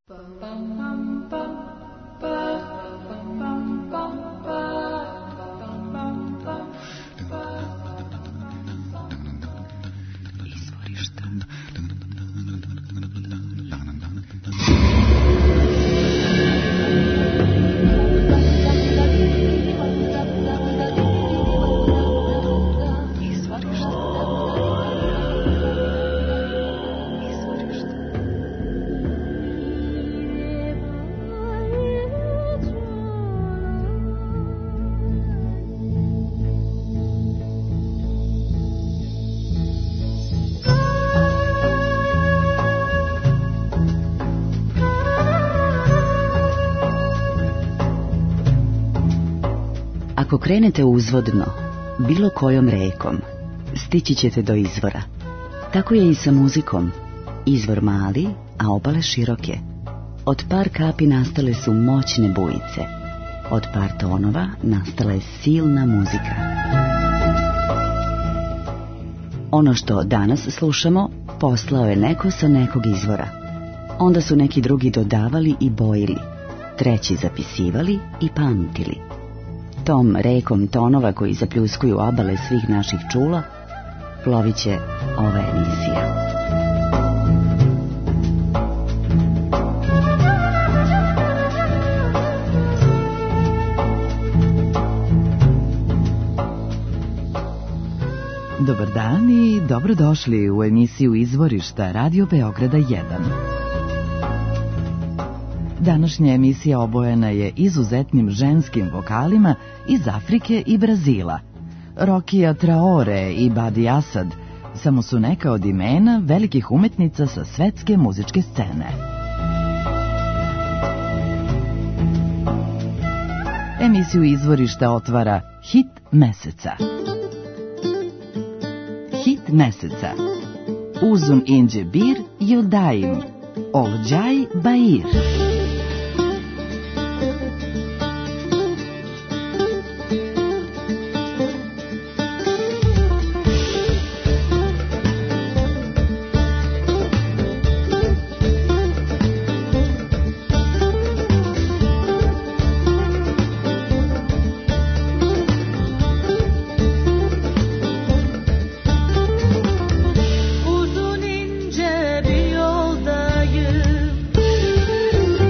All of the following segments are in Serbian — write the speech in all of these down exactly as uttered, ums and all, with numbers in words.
Ako krenete uzvodno, bilo kojom rekom, stići ćete do izvora. Tako je i sa muzikom. Izvor mali, a obale široke. Od par kapi nastale su moćne bujice. Od par tonova nastala je silna muzika. Ono što danas slušamo, poslao je neko sa nekog izvora. Onda su neki drugi dodavali i bojili, treći zapisivali i pamtili. Tom rekom tonova koji zapljuskuju obale svih naših čula, plovit će ova emisija. Dobar dan i dobrodošli u emisiju Izvorišta Radio Beograda jedan. Današnja emisija obojena je izuzetnim ženskim vokalima iz Afrike i Brazila. Rokia Traore i Badi Asad samo su neka od imena velikih umetnica sa svetske muzičke scene. Emisiju Izvorišta otvara hit meseca. Hit meseca. Uzun inđe bir Yildaim, Olcay Bayir. Uzun ince bir yoldayım,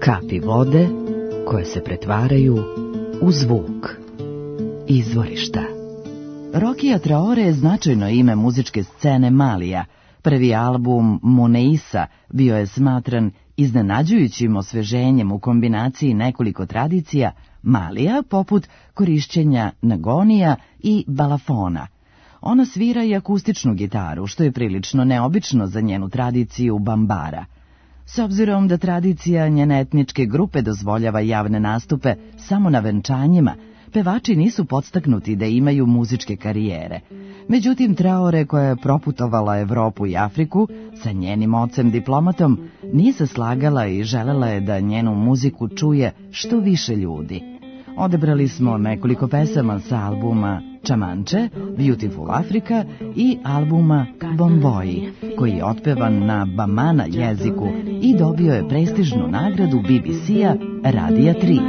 Kapi vode koje se pretvaraju u zvuk. Izvorišta. Rokija Traore je značajno ime muzičke scene Malija. Prvi album Moneisa bio je smatran iznenađujućim osveženjem u kombinaciji nekoliko tradicija Malija, poput korišćenja nagonija i balafona. Ona svira i akustičnu gitaru, što je prilično neobično za njenu tradiciju bambara. S obzirom da tradicija njene etničke grupe dozvoljava javne nastupe samo na venčanjima, pevači nisu podstaknuti da imaju muzičke karijere. Međutim, Traore, koja je proputovala Evropu i Afriku sa njenim ocem diplomatom, nije se slagala i želela je da njenu muziku čuje što više ljudi. Odebrali smo nekoliko pesama sa albuma Čamanče, Beautiful Africa i albuma Bomboji, koji je otpevan na bamana jeziku i dobio je prestižnu nagradu B B C-a Radija tri.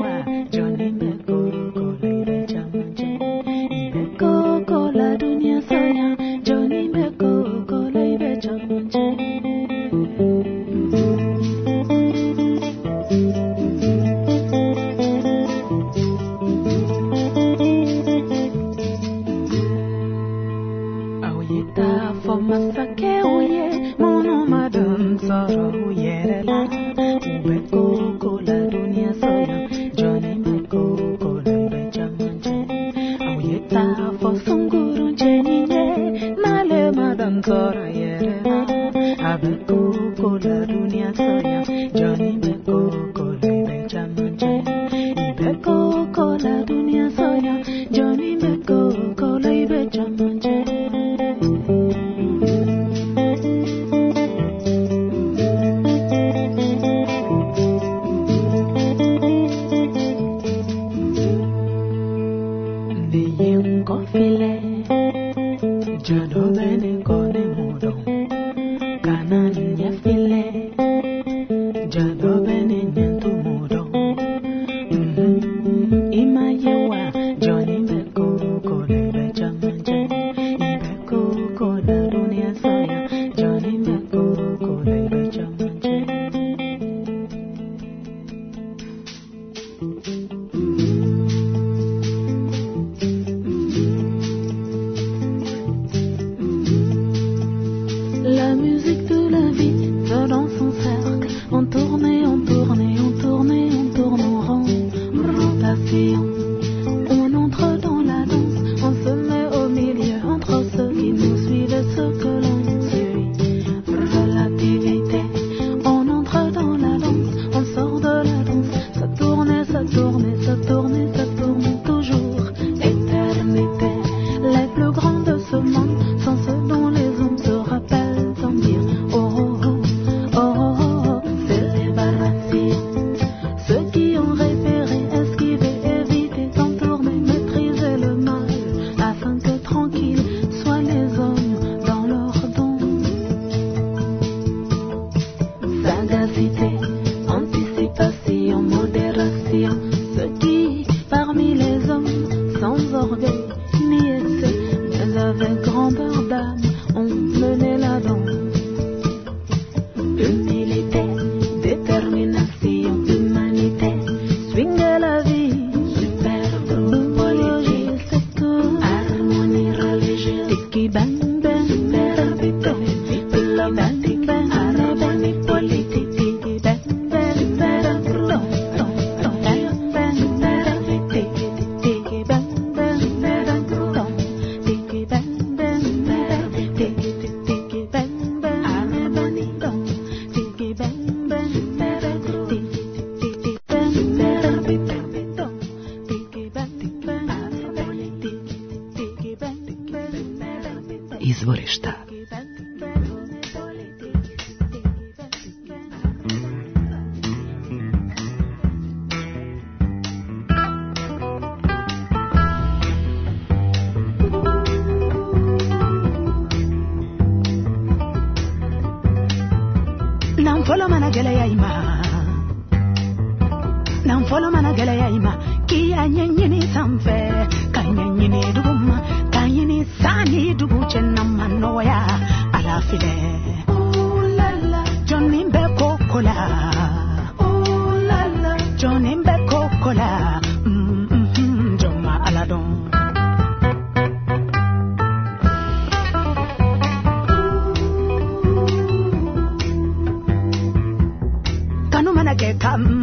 Izvorišta. Nan folo mana geleya ima, nan folo mana geleya ima, kiya nyenyini samfe, kanyanyini duguma, kanyini sani dugu chenna manoya, alafile. Ooh la la, Johnny be kokola. Ooh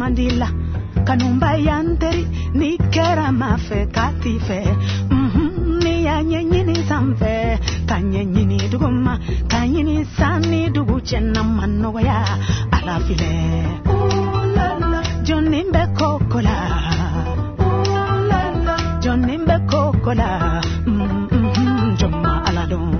mandila kanumba yanteri ni kera mafe katife mhm ni yanyenyini samfe kanyenyini duguma kanyini sani dugu chenna manno ya alafile oh la la Johnny mbe kokola oh la la Johnny mbe kokola mm mm jomma aladon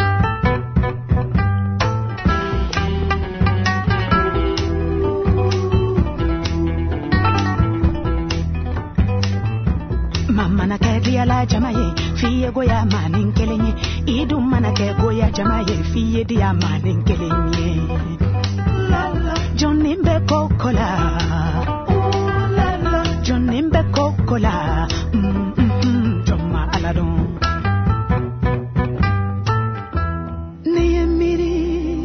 mana ke diala jamaye fiye goya manin kelenye idu mana ke goya jamaye fiye dia manin kelenye la la Johnny mbe kokola oh la la Johnny mbe kokola mm mm jomma aladon ni miri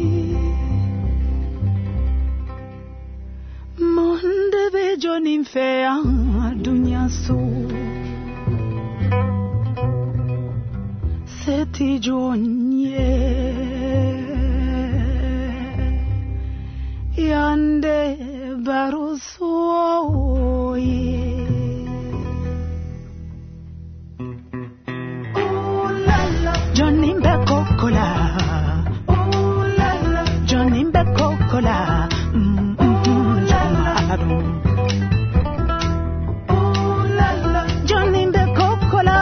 monde be Johnny mfe dunya so Seti jonye yande barusoye oh la la Johnny mbe kokola oh la la Johnny mbe kokola mm mm joma adon oh la la Johnny mbe kokola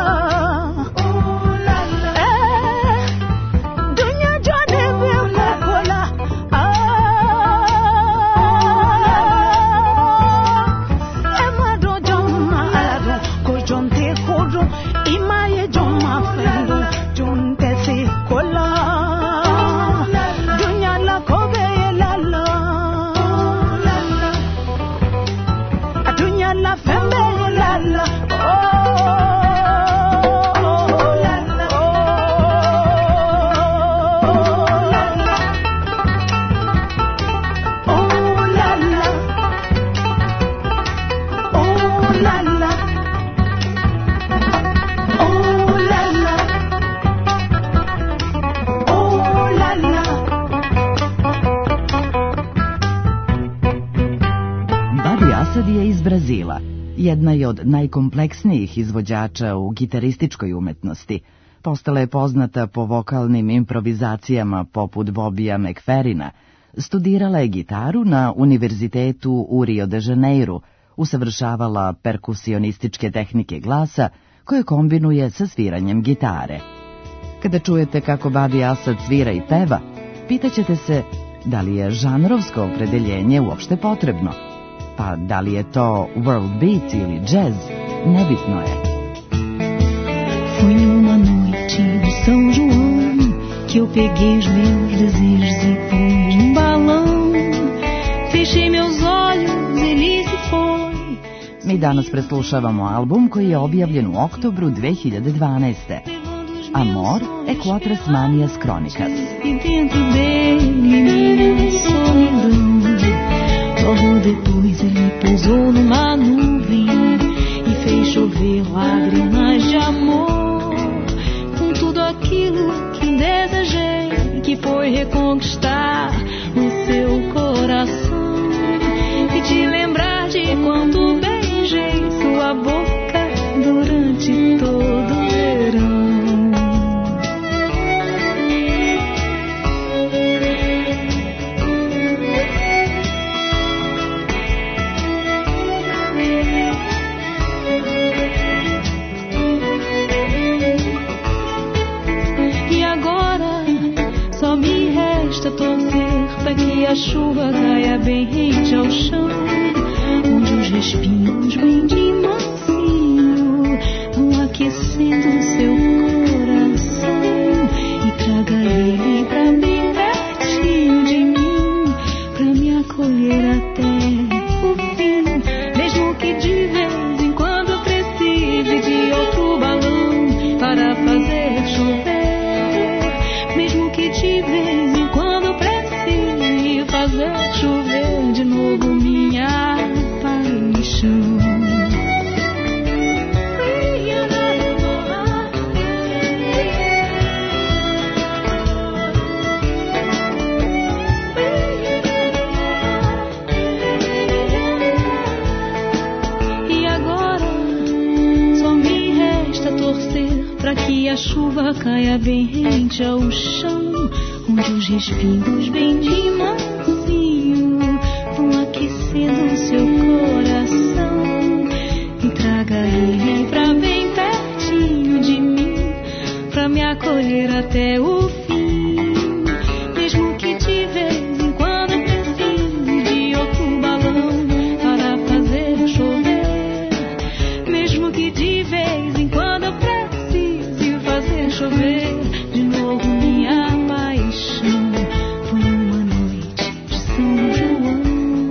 Brazila, jedna je od najkompleksnijih izvođača u gitarističkoj umetnosti. Postala je poznata po vokalnim improvizacijama poput Bobija McFerrina. Studirala je gitaru na univerzitetu u Rio de Janeiru, usavršavala perkusionističke tehnike glasa koje kombinuje sa sviranjem gitare. Kada čujete kako Badi Asad svira i peva, pitaćete se da li je žanrovsko opredeljenje uopšte potrebno. Pa da li je to world beat ili jazz, nebitno je. Foi numa noite de São João que eu peguei os meus desejos e pus num balão. Fechei meus olhos, ele se foi. Mi danas preslušavamo album koji je objavljen u oktobru dve hiljade dvanaeste. Amor e Quatras Manias Crônicas. E dentro dele minha solidão. Logo depois ele pousou numa nuvem e fez chover lágrimas de amor. Com tudo aquilo que desejei, que foi reconquistar o seu coração e te lembrar de quando beijei sua boca durante todo o verão. Torcer para que a chuva caia bem rente ao chão, onde os respingos bem de mansinho vão aquecendo seu coração e traga ele pra bem pertinho de mim, pra me acolher até o fim, mesmo que de vez em quando precise de outro balão para fazer chover, mesmo que de vez em quando fazer chover de novo minha paixão. caia bem rente ao chão, onde os respingos bem de mansinho vão aquecendo o seu coração. E traga ele pra bem pertinho de mim, pra me acolher até o fim. Mesmo que de vez em quando eu precise de outro balão para fazer chover, mesmo que de vez em quando eu precise fazer chover de novo minha paixão. Foi uma noite de São João.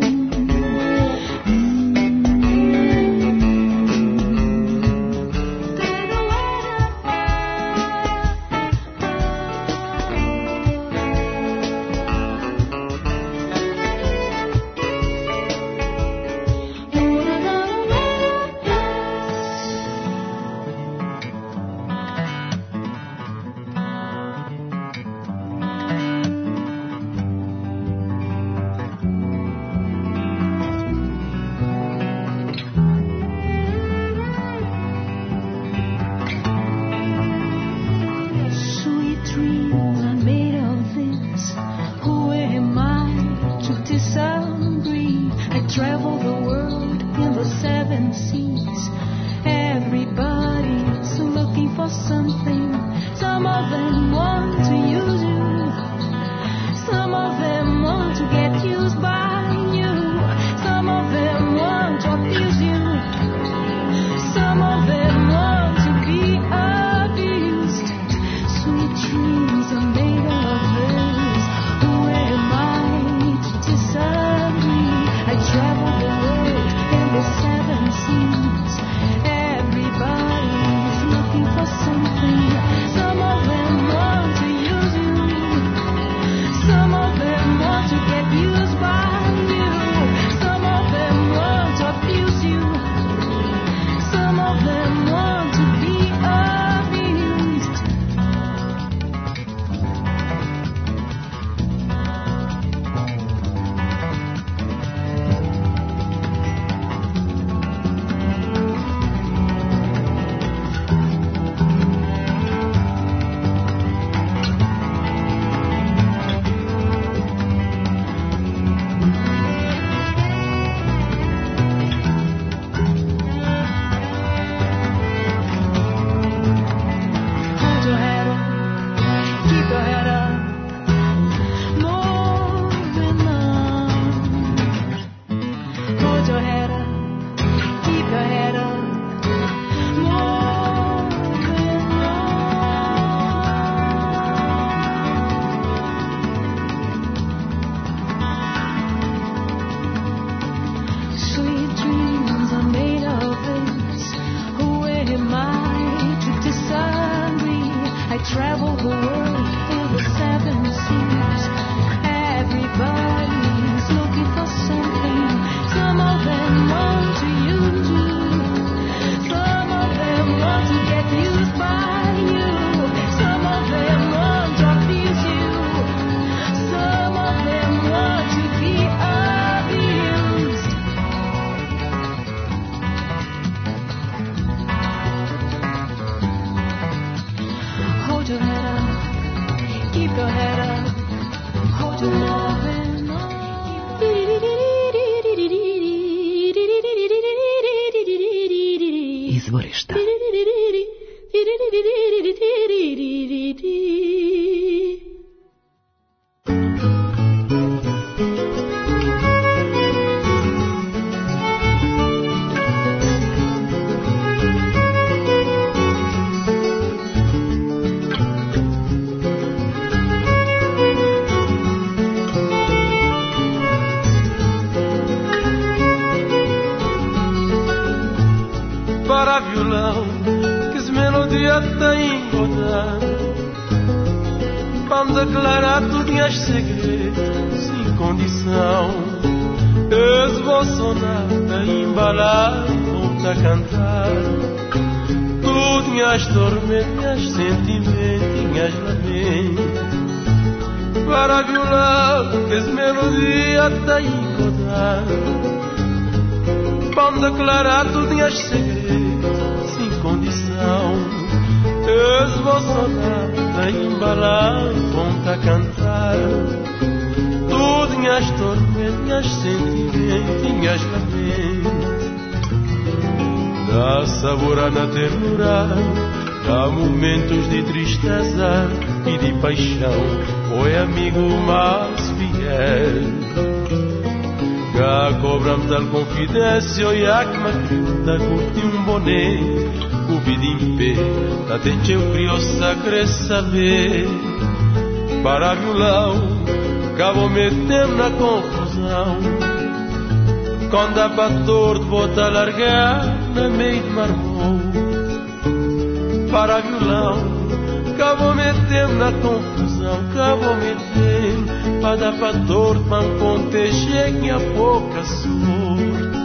Izvorišta. Para violão, que as melodia tem rodar, banda clara, tu tinhas segredos sem condição. Eles vão sonar, a embalar, vão-te a cantar. Tu tinhas tormento, tinhas sentimento, tinhas lamento. Para violão, que as melodia tem rodar, banda clara, tu tinhas segredos sem condição. esboçonada, embalar, ponta a cantar. Tu tinhas tormentas, sentimentos, lamentos. Dá sabor na ternura, há momentos de tristeza e de paixão. Oi, amigo mais fiel. Já cobramos tal confidência, oi, a que macrita curti um boné, o vida em pé, até que eu criossa querer saber. Para violão, acabou metendo na confusão. Quando a bator de volta a largar na meio de marmota. Para violão, acabou metendo na confusão, acabou metendo, para dar para torto, para um conteger que a pouca sorte.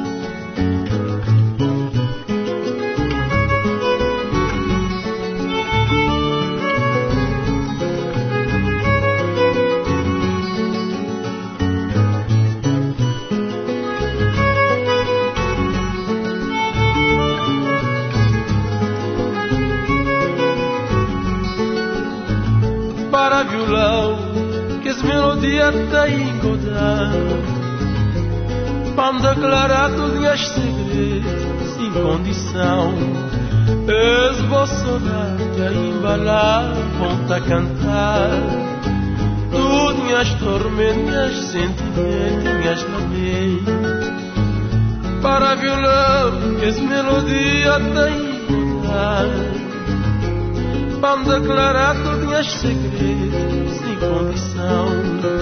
Que as melodias te engodam, para declarar todos os segredos sem condição. Esboçonada, embalar, ponta a cantar. Tu tinhas tormentas, sentimentos, lamentos. Para violão, que as melodias te engodam, para declarar todos os segredos sem condição.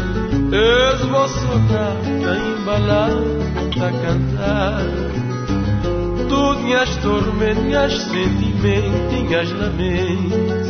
Esboçonada, embalar, ponta a cantar. Tu tinhas tormentas, sentimentos, lamentos.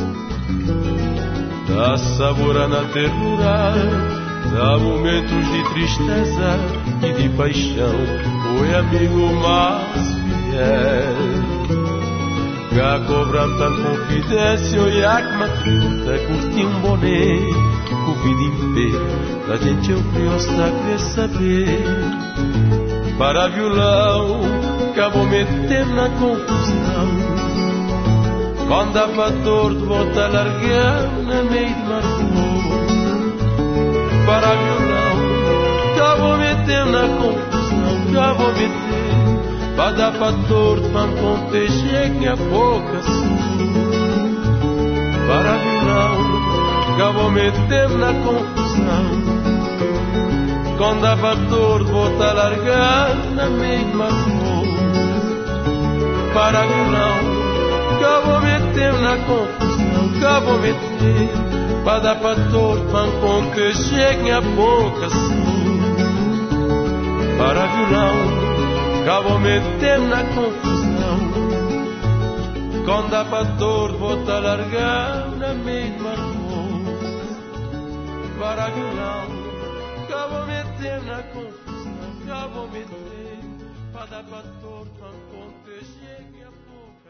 Dá sabor na ternura, dá momentos de tristeza e de paixão. Oi, amigo mais fiel. Já cobram tal confidência, olha que macuta, curti um boné, com vida em pé, da gente eu criossa querer saber. Para violão, acabou metendo na confusão. Quando a bator de volta a largar na meio de marmota. Para violão, acabou metendo na confusão, acabou metendo, para dar para torto, para um conteger que a boca sua. Para violão, acabou metendo na confusão. Quando a bator volta a largar na mesma rua. Para violão, acabou metendo na confusão, acabou metendo, para dar para torto, para um conteger que a boca sua. Para violão, acabou metendo na confusão. Quando a bator volta a largar na mesma rua. Para violão, acabou metendo na confusão, acabou metendo, para dar bator, para proteger que a boca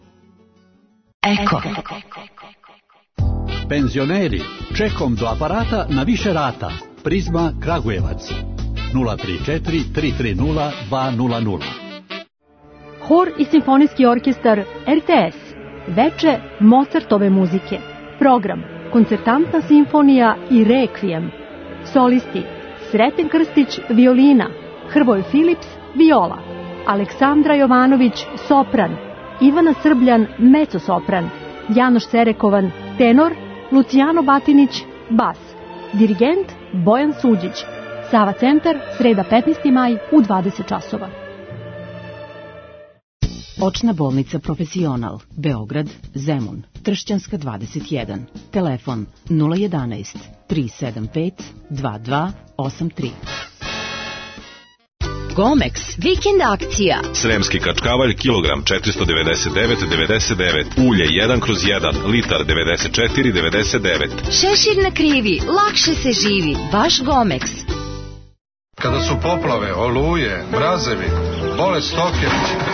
Eko. Penzioneri, čekom do aparata na više rata. Prizma Kragujevac. nula tri četiri tri tri nula dva nula nula. Hor i simfonijski orkestar R T S. Veče Mozartove muzike. Program Koncertantna simfonija i Rekvijem. Solisti Sreten Krstić violina, Hrvoje Filips viola, Aleksandra Jovanović sopran, Ivana Srbljan mezzo-sopran, Janoš Serekovan tenor, Lucijano Batinić bas. Dirigent Bojan Suđić. Sava centar, sreda petnaesti maj u dvadeset časova. Očna bolnica Profesional, Beograd, Zemun, Tršćanska dvadeset jedan. Telefon nula jedanaest tri sedam pet dva dva osam tri. Gomex, vikend akcija. Sremski kačkavalj, kilogram četiristo devedeset devet devedeset devet. Ulje jedan kroz jedan, litar devedeset četiri devedeset devet. Šešir na krivi, lakše se živi. Vaš Gomex. Kada su poplave, oluje, mrazevi, bolest stoke.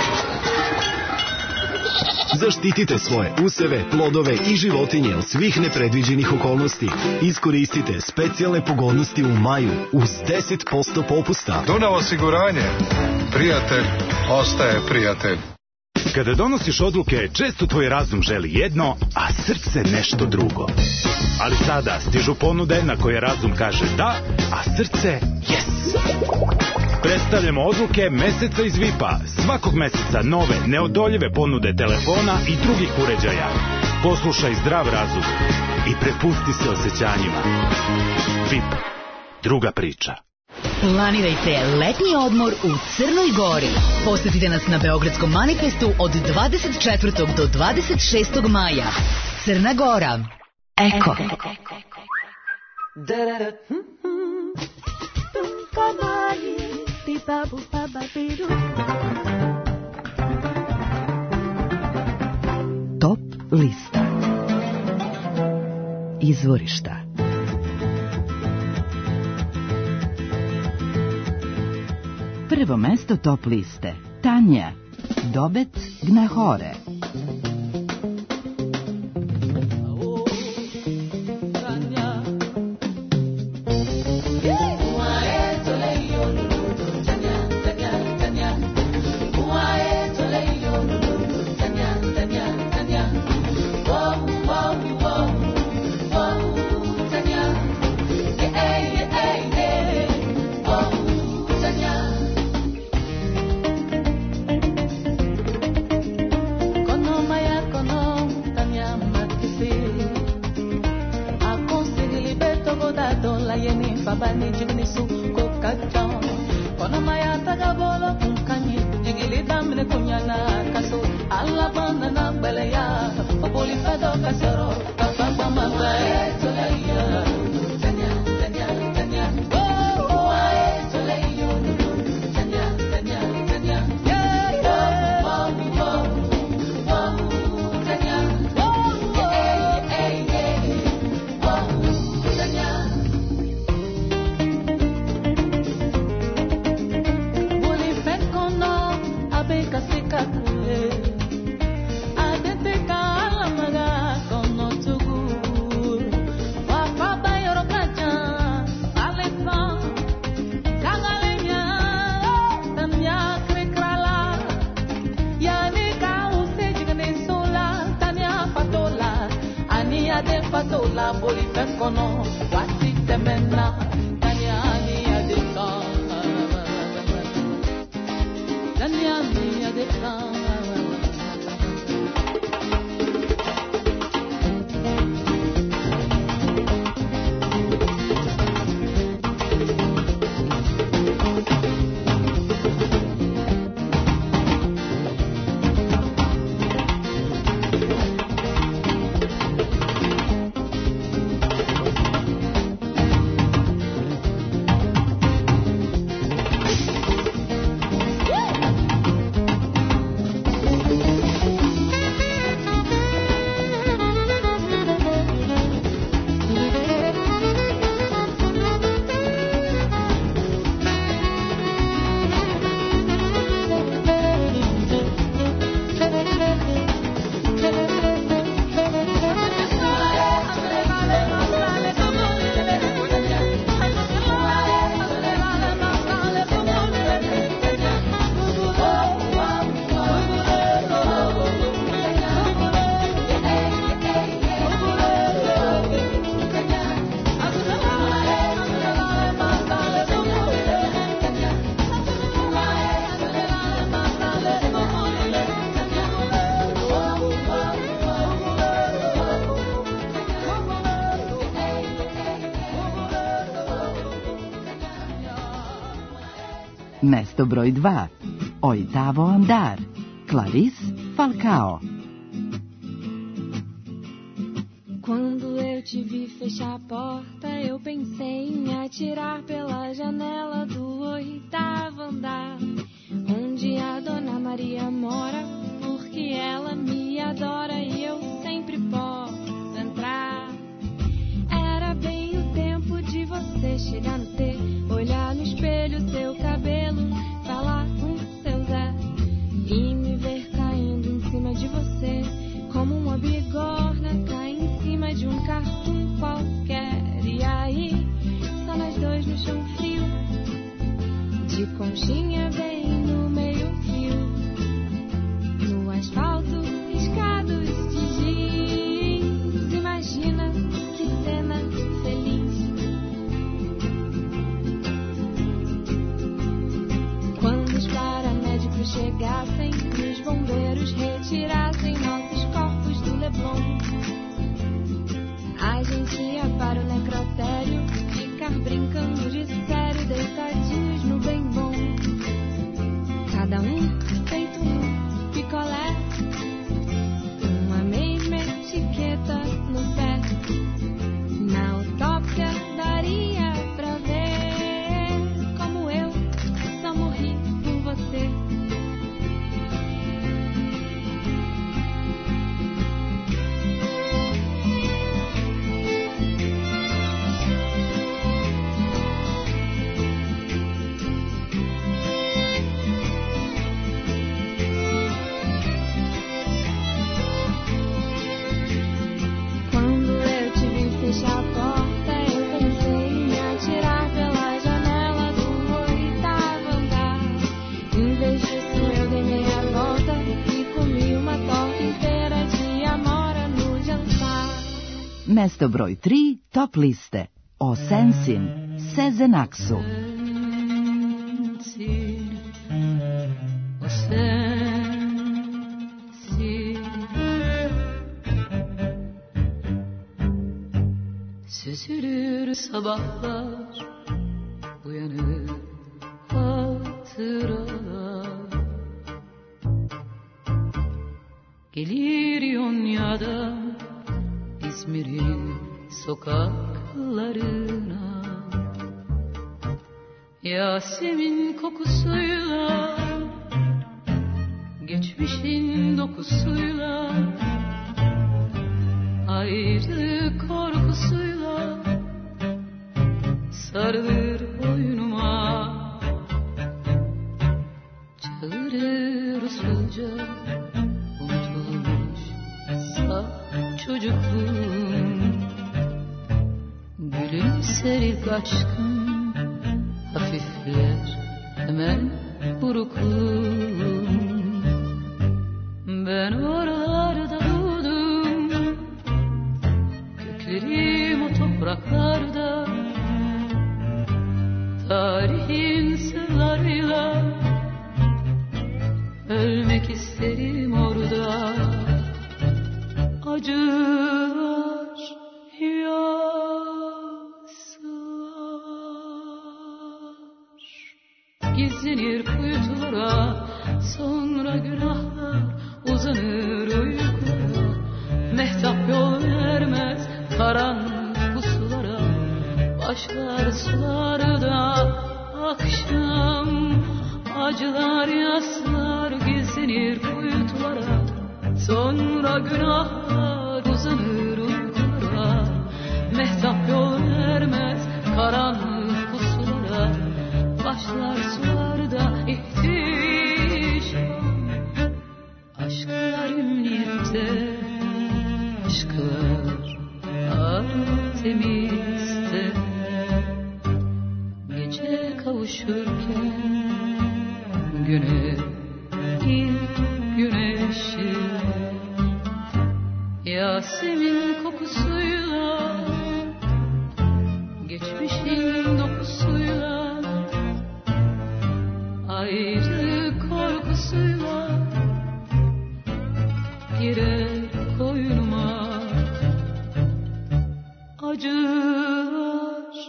Zaštitite svoje useve, plodove i životinje od svih nepredviđenih okolnosti. Iskoristite specijalne pogodnosti u maju uz deset posto popusta. Dunav osiguranje. Prijatelj ostaje prijatelj. Kada donosiš odluke, često tvoj razum želi jedno, a srce nešto drugo. Ali sada stižu ponude na koje razum kaže da, a srce yes. Predstavljamo odluke meseca iz V I P-a. Svakog meseca nove, neodoljive ponude telefona i drugih uređaja. Poslušaj zdrav razum i prepusti se osjećanjima. V I P. Druga priča. Planirajte letnji odmor u Crnoj Gori. Posetite nas na Beogradskom manifestu od dvadeset četvrtog do dvadeset šestog maja. Crna Gora. Eko. Top lista. Izvorišta. Prvo mesto top liste. Tanja. Dobec Gnahore. Mesto broj dva. Oitavo andar. Clarice Falcao. Quando eu te vi fechar a porta, eu pensei em atirar pela janela do oitavo andar, onde a Dona Maria mora, porque ela me adora e eu sempre posso entrar. Era bem o tempo de você chegar no T, olhar no espelho seu cabelo, falar com seu Zé e me ver caindo em cima de você, como uma bigorna cai em cima de um cartoon qualquer. E aí, só nós dois no chão frio, de conchinha bem no meio fio, no asfalto. chegassem e os bombeiros retirassem nossos corpos do Leblon. A gente ia para o necrotério ficar brincando de sério, deitadinhos no bem bom. Cada um feito um picolé, uma mesma etiqueta no pé. Na autópsia daria pra ver como eu só morri por você. Fechar a porta, eu pensei em me atirar pela janela do oitavo andar. Em vez disso eu dei meia volta e comi uma torta inteira de amora no jantar. Mesto broj tri, top liste. O Sensin, Sezenaksu. O Sensin. Süzülür sabahlar, uyanır hatıralar. Gelir Yonya'dan İzmir'in sokaklarına. Yasemin kokusuyla, geçmişin dokusuyla, ayrı korkusuyla sarılır boynuma. Çağırır usulca unutulmuş saf çocukluğum. Gülümser ilk aşkım, hafifler hemen burukluğum. Ben oralarda doğdum, köklerim o topraklarda. Tarihin sırlarıyla ölmek isterim orada. Acılar, yaslar gizlenir kuytulara, sonra günahlar uzanır uykulara. Mehtap yol vermez karanlık pusulara, başlar sularda akşam. Acılar, yaslar gizlenir kuytulara, sonra günahlar uzanır uykulara. Mehtap yol vermez karanlık pusulara, başlar sularda ihtişam. Aşklar emniyette, aşklar Artemis'te. Gece kavuşurken güne ilk güneşi. Yasemin kokusuyla, geçmişin dokusuyla, ayrı korkusuyla girer koynuma. Acılar,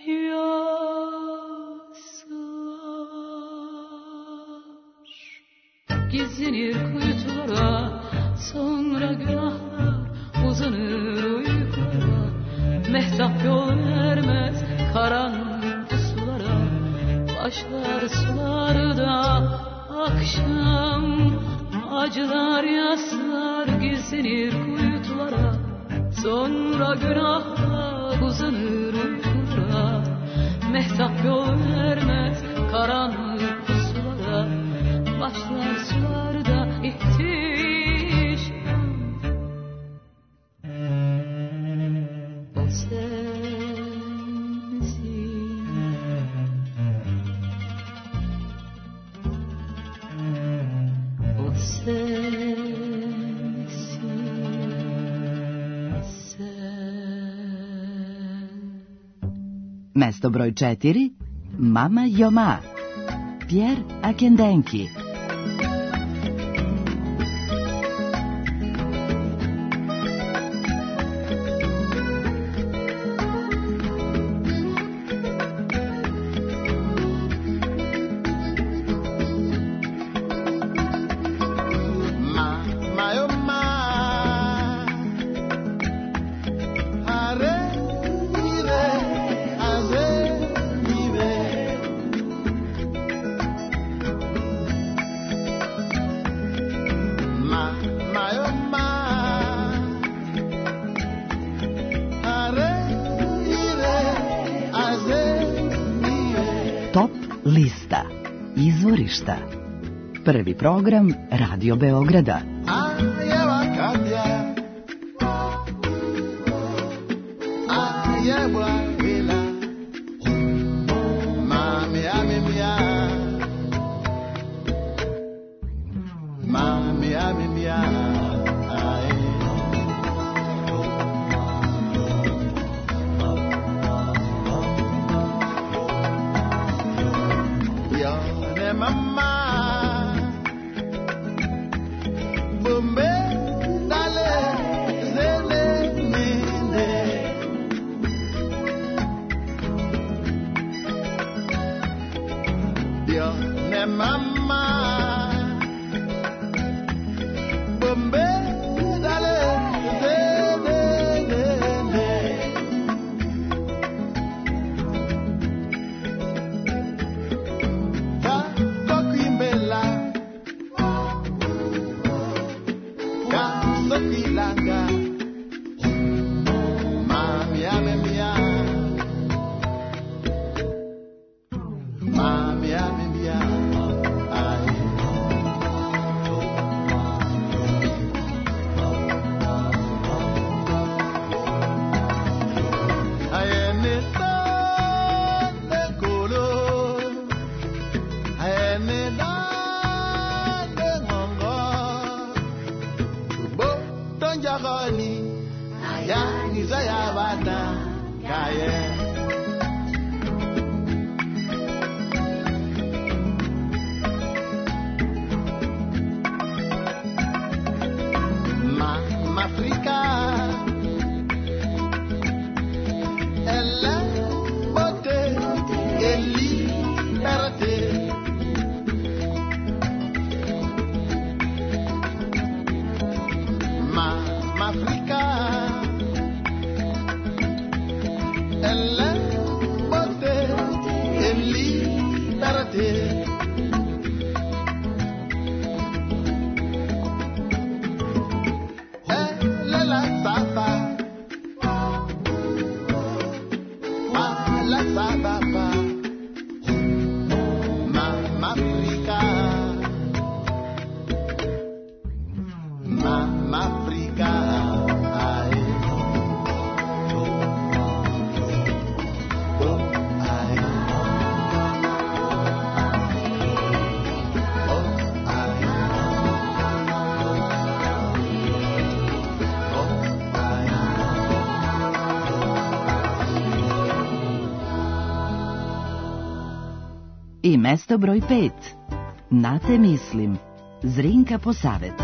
yaslar gizlenir kuytulara, sonra günahlar uzanır uykulara. Mehtap yol vermez karanlık pusulara, başlar sularda akşam. Acılar, yaslar gizlenir kuytulara, sonra günahlar uzanır uykulara. Mehtap yol vermez karanlık pusulara, başlar sularda ihtişam. O sensin, o sensin, sen. Mesto broj četiri, Mama Joma, Pierre Akendenki. lista, izvorišta. Prvi program Radio Beograda. I mesto broj pet. Na te mislim. Zrinka Posavec.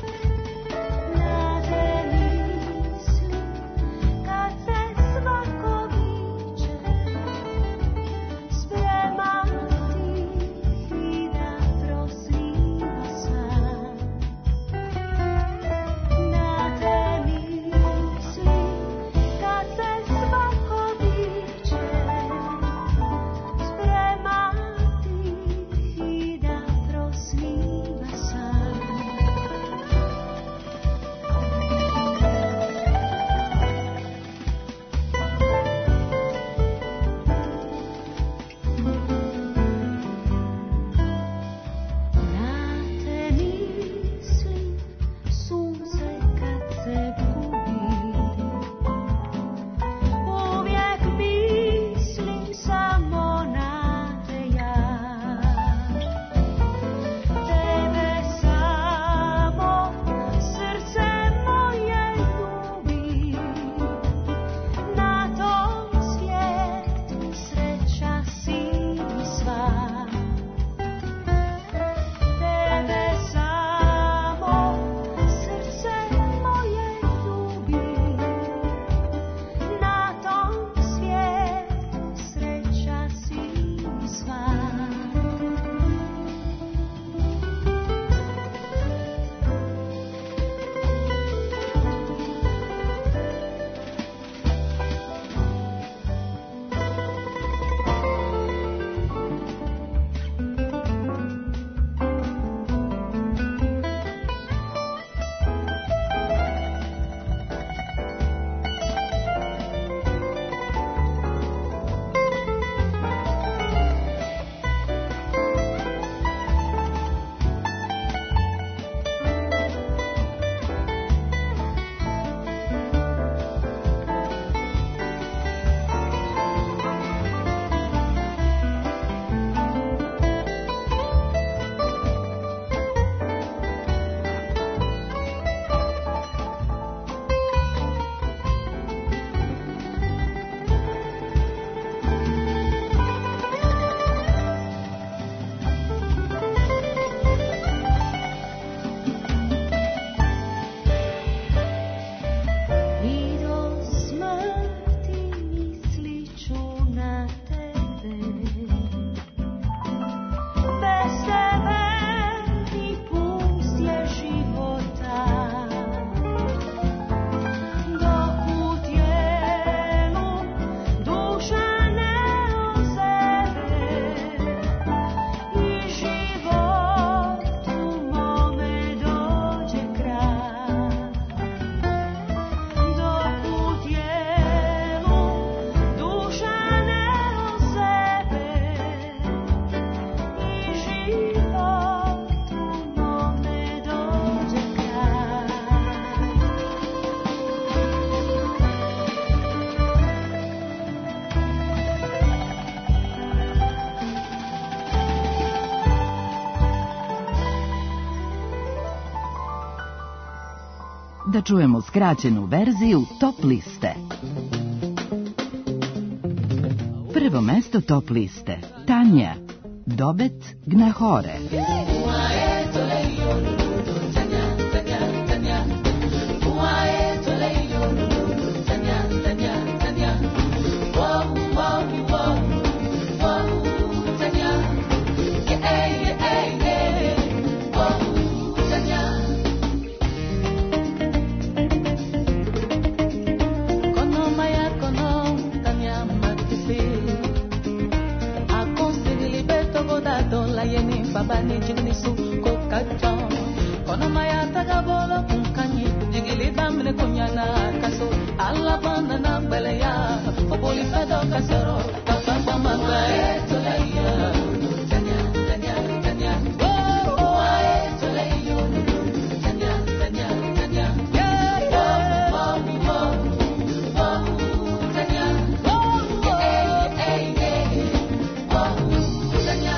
Svako Da čujemo skraćenu verziju top liste. Prvo mesto top liste. Tanja, Dobet Gnahore. Babani jigni su ko kacho kono maya taga bolo kunkanyi jigili damne kunyana kaso alla banda na belaya popoli fedo kasoro kapamba mangwe tolaya tanya tanya tanya oh oh ay tolaya tanya tanya tanya yeah oh oh oh oh tanya oh eh eh eh oh tanya.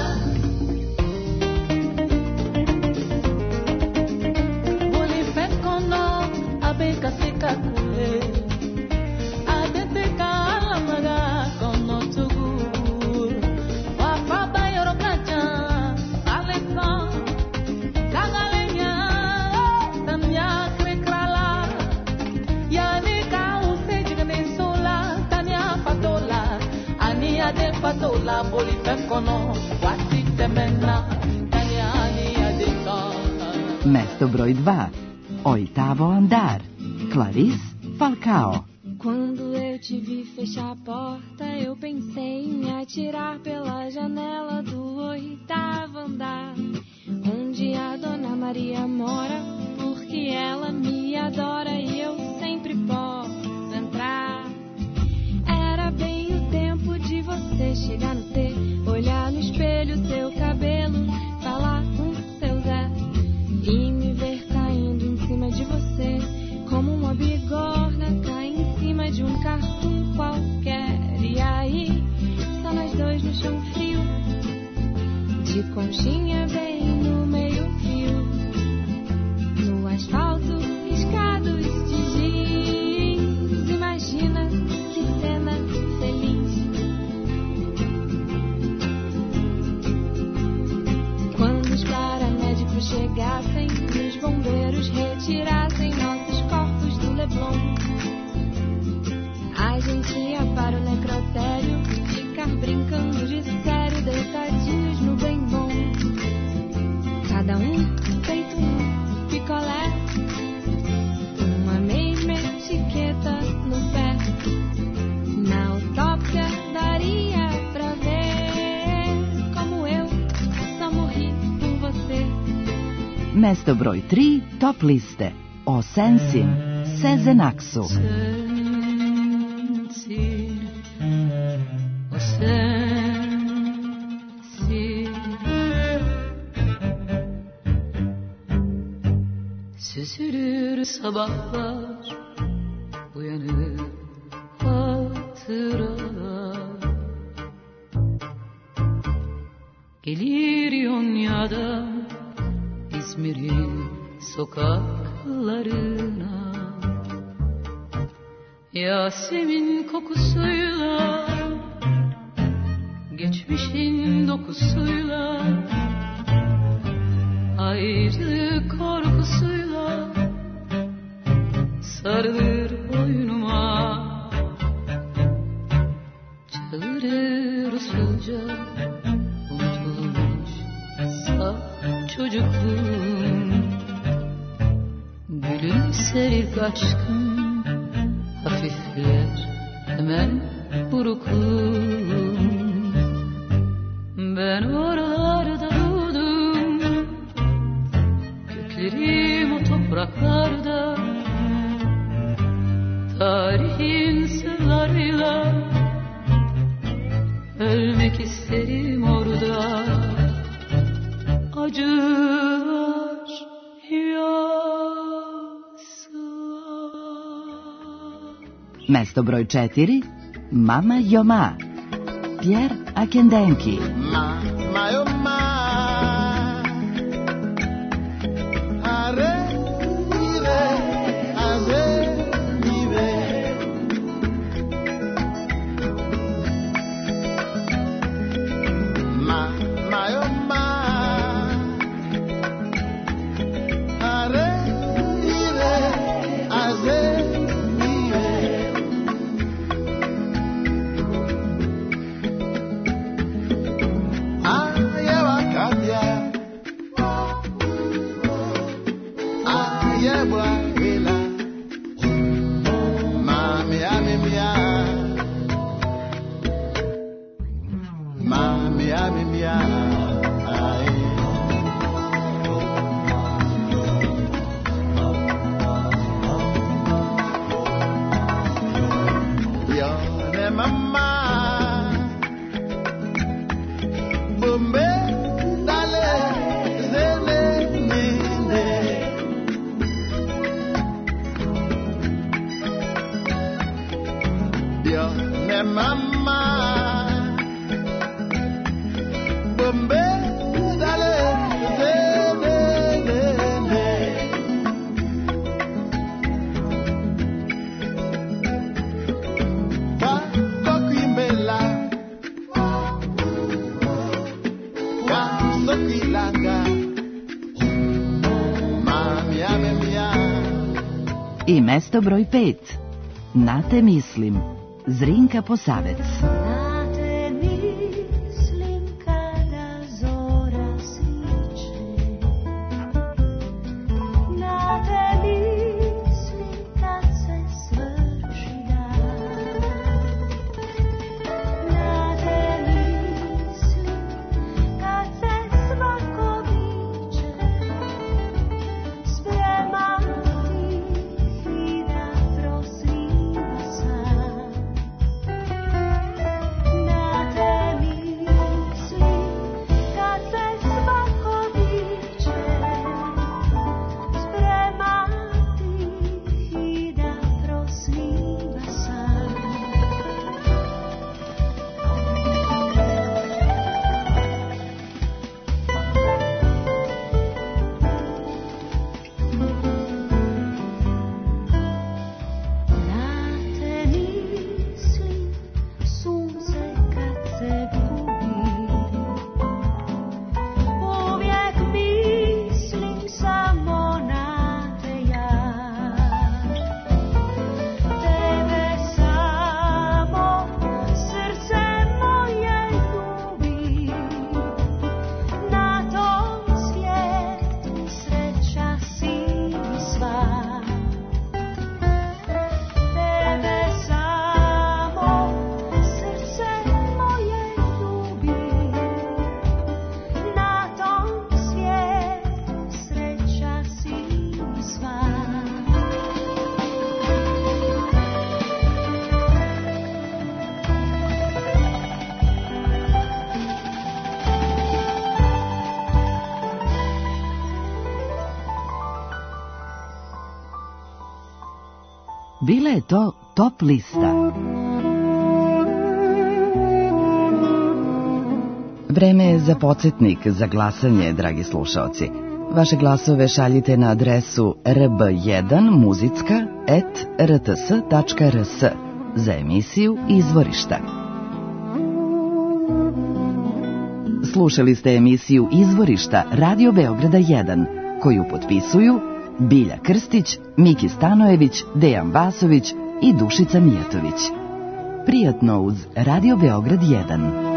Kasika kule adete kala maga kono tugur wafaba yorokacha alesa kagalenya tanya krekrala yani ka usejgne sola tanya patola ani ade patola boli fekono wati temena tanya ani ade ka. Mesto broj dva. Oitavo andar. Clarice Falcao. Quando eu te vi fechar a porta, eu pensei em me atirar pela janela do oitavo andar, onde a Dona Maria mora, porque ela me adora e eu sempre posso entrar. Era bem o tempo de você chegar no T, olhar no espelho seu cabelo, falar com seu Zé e me ver caindo em cima de você, como uma bigorna cai em cima de um cartoon qualquer. E aí, só nós dois no chão frio, de conchinha bem no meio fio, no asfalto riscado de jeans. Imagina que cena feliz. Quando os paramédicos chegassem e os bombeiros retirassem nossos corpos do Leblon, a gente ia para o necrotério ficar brincando de sério, deitadinhos no bem bom, cada um feito um picolé, uma mesma etiqueta no pé. Na autópsia daria pra ver como eu só morri por você. Mesto broj tri top liste. O Sensin, Sezenaksu. O Sensin, süzülür sabahlar, uyanır hatıralar, gelir Yonya'dan İzmir'in sokaklarına, Yasemin kokusuyla, geçmişin dokusuyla, ayrılık korkusuyla sarılır boynuma, çağırır usulca unutulmuş saf çocukluğum. Gülümser ilk aşkım hafifler hemen burukluğum. Ben oralarda doğdum, köklerim o topraklarda, tarihin sırlarıyla ölmek isterim orada. Acılar Mesto broj četiri. Mama Joma. Pierre Akendenki. Mama Joma. Arrive, I mesto broj pet. Na te mislim. Zrinka Posavec. Bila je to top lista. Vreme je za podsjetnik za glasanje, dragi slušaoci. Vaše glasove šaljite na adresu r b jedan muzicka at r t s tačka r s za emisiju Izvorišta. Slušali ste emisiju Izvorišta Radio Beograda jedan, koju potpisuju Bilja Krstić, Miki Stanojević, Dejan Vasović i Dušica Mijatović. Prijatno uz Radio Beograd jedan.